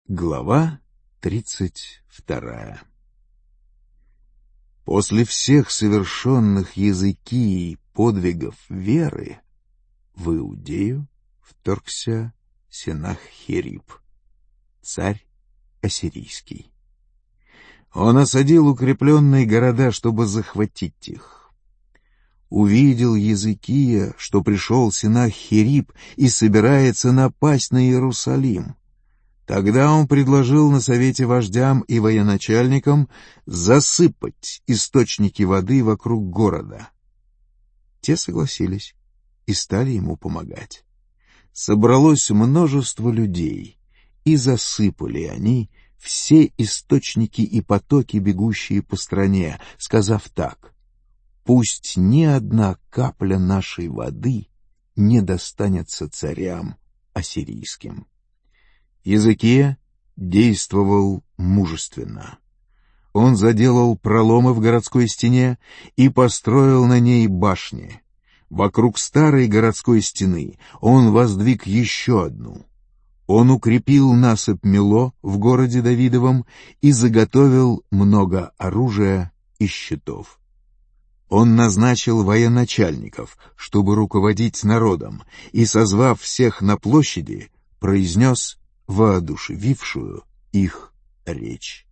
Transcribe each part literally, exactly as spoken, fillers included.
Глава тридцать вторая. После всех совершенных Езекией подвигов веры в Иудею вторгся Сенаххериб, царь ассирийский. Он осадил укрепленные города, чтобы захватить их. Увидел Езекия, что пришел Сенаххериб и собирается напасть на Иерусалим. Тогда он предложил на совете вождям и военачальникам засыпать источники воды вокруг города. Те согласились и стали ему помогать. Собралось множество людей, и засыпали они все источники и потоки, бегущие по стране, сказав так: «Пусть ни одна капля нашей воды не достанется царям ассирийским». Езекия действовал мужественно. Он заделал проломы в городской стене и построил на ней башни. Вокруг старой городской стены он воздвиг еще одну. Он укрепил насыпь Мило в городе Давидовом и заготовил много оружия и щитов. Он назначил военачальников, чтобы руководить народом, и, созвав всех на площади, произнес воодушевившую их речь.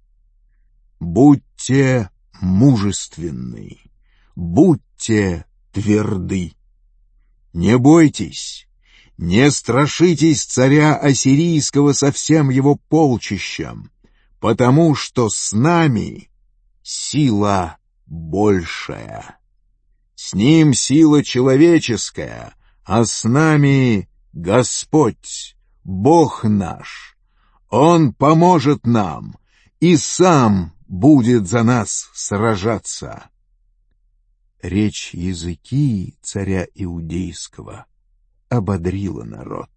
«Будьте мужественны, будьте тверды. Не бойтесь, не страшитесь царя ассирийского со всем его полчищем, потому что с нами сила большая. С ним сила человеческая, а с нами Господь, Бог наш. Он поможет нам и сам будет за нас сражаться». Речь Езекии, царя иудейского, ободрила народ.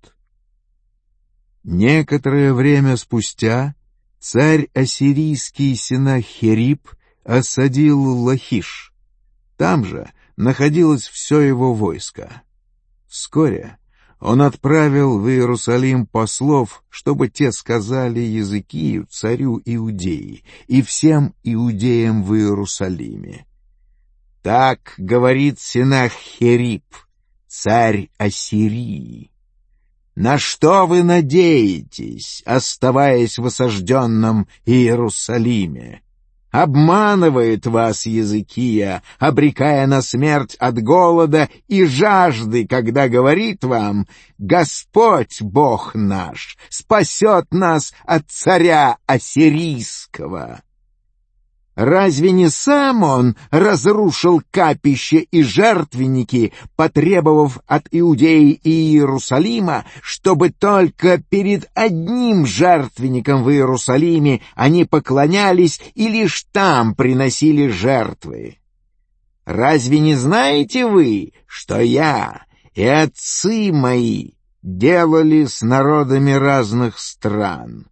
Некоторое время спустя царь ассирийский Сенаххериб осадил Лахиш. Там же находилось все его войско. Вскоре он отправил в Иерусалим послов, чтобы те сказали Езекию, царю Иудеи, и всем иудеям в Иерусалиме: «Так говорит Сенаххериб, царь Ассирии: на что вы надеетесь, оставаясь в осажденном Иерусалиме? Обманывает вас Езекия, обрекая на смерть от голода и жажды, когда говорит вам: Господь, Бог наш, спасет нас от царя ассирийского. Разве не сам он разрушил капище и жертвенники, потребовав от Иудеи и Иерусалима, чтобы только перед одним жертвенником в Иерусалиме они поклонялись и лишь там приносили жертвы? Разве не знаете вы, что я и отцы мои делали с народами разных стран?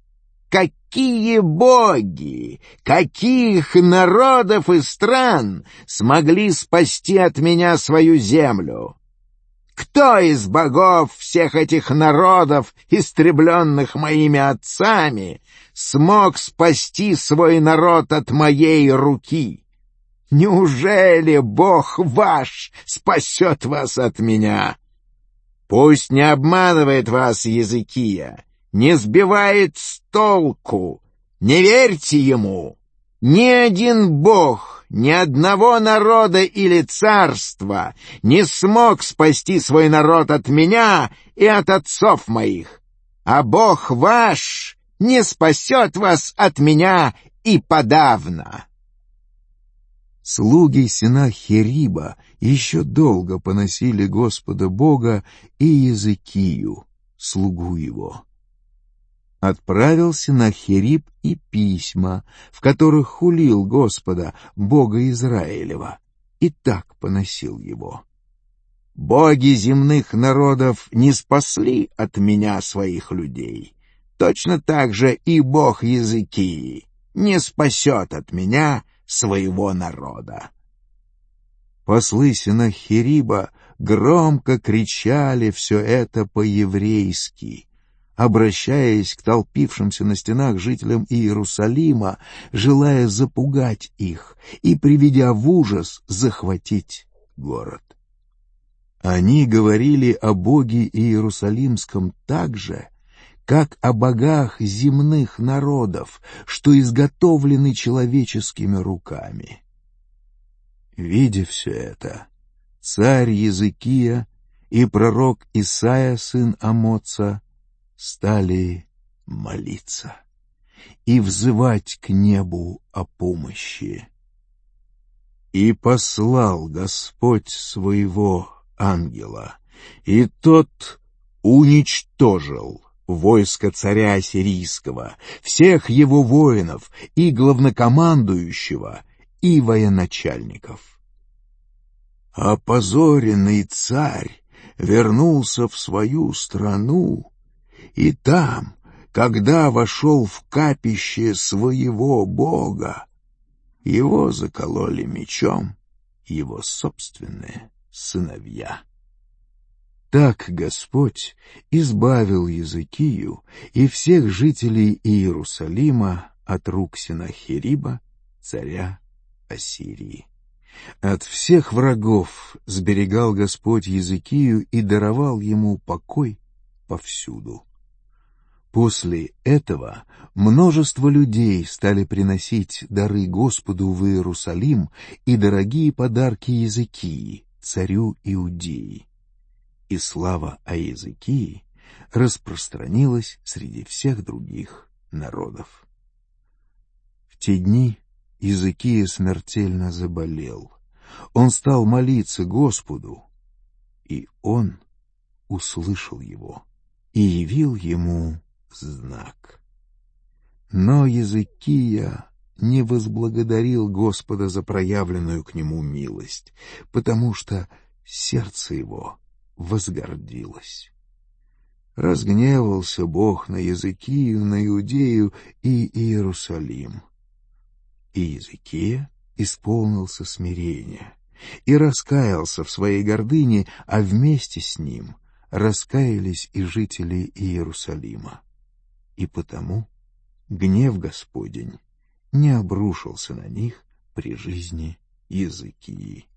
Какие боги, каких народов и стран смогли спасти от меня свою землю? Кто из богов всех этих народов, истребленных моими отцами, смог спасти свой народ от моей руки? Неужели Бог ваш спасет вас от меня? Пусть не обманывает вас Езекия, не сбивает с толку, не верьте ему. Ни один бог, ни одного народа или царства не смог спасти свой народ от меня и от отцов моих, а Бог ваш не спасет вас от меня и подавно». Слуги Сенаххериба еще долго поносили Господа Бога и Езекию, слугу его. Отправил Сенаххериб и письма, в которых хулил Господа, Бога Израилева, и так поносил его: «Боги земных народов не спасли от меня своих людей. Точно так же и Бог Езекии не спасет от меня своего народа». Послы Сенаххериба громко кричали все это по-еврейски, обращаясь к толпившимся на стенах жителям Иерусалима, желая запугать их и, приведя в ужас, захватить город. Они говорили о Боге Иерусалимском так же, как о богах земных народов, что изготовлены человеческими руками. Видя все это, царь Езекия и пророк Исаия, сын Амоца, стали молиться и взывать к небу о помощи. И послал Господь своего ангела, и тот уничтожил войско царя Ассирийского, всех его воинов и главнокомандующего, и военачальников. Опозоренный царь вернулся в свою страну, и там, когда вошел в капище своего бога, его закололи мечом его собственные сыновья. Так Господь избавил Езекию и всех жителей Иерусалима от рук Сенахериба, царя Ассирии. От всех врагов сберегал Господь Езекию и даровал ему покой повсюду. После этого множество людей стали приносить дары Господу в Иерусалим и дорогие подарки Езекии, царю Иудеи. И слава о Езекии распространилась среди всех других народов. В те дни Езекия смертельно заболел. Он стал молиться Господу, и Он услышал его и явил ему знак. Но Езекия не возблагодарил Господа за проявленную к нему милость, потому что сердце его возгордилось. Разгневался Бог на Езекию, на Иудею и Иерусалим. И Езекия исполнился смирения и раскаялся в своей гордыне, а вместе с ним раскаялись и жители Иерусалима. И потому гнев Господень не обрушился на них при жизни Езекии.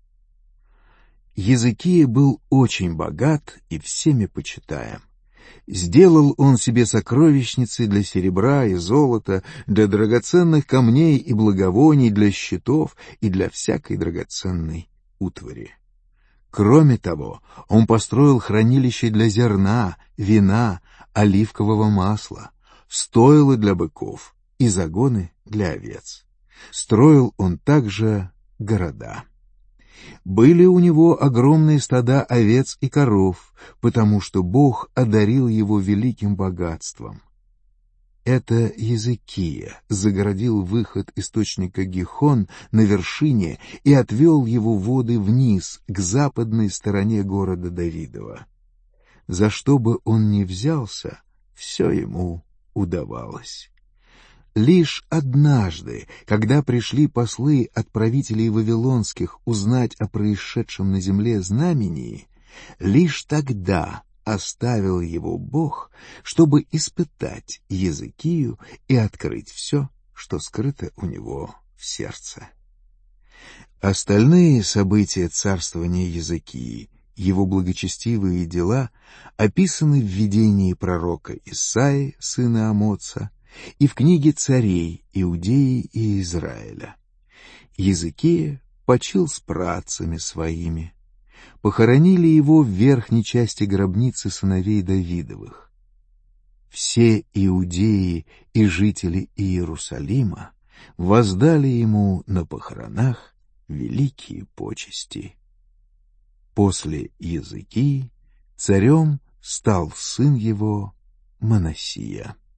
Езекия был очень богат и всеми почитаем. Сделал он себе сокровищницы для серебра и золота, для драгоценных камней и благовоний, для щитов и для всякой драгоценной утвари. Кроме того, он построил хранилище для зерна, вина, оливкового масла, стойла для быков и загоны для овец. Строил он также города. Были у него огромные стада овец и коров, потому что Бог одарил его великим богатством. Это Езекия загородил выход источника Гихон на вершине и отвел его воды вниз, к западной стороне города Давидова. За что бы он ни взялся, все ему удавалось. Лишь однажды, когда пришли послы от правителей вавилонских узнать о происшедшем на земле знамении, лишь тогда оставил его Бог, чтобы испытать Езекию и открыть все, что скрыто у него в сердце. Остальные события царствования Езекии, его благочестивые дела, описаны в видении пророка Исаии, сына Амоца, и в книге царей Иудеи и Израиля. Езекия почил с працами своими. Похоронили его в верхней части гробницы сыновей Давидовых. Все иудеи и жители Иерусалима воздали ему на похоронах великие почести. После Езекии царем стал сын его Манассия.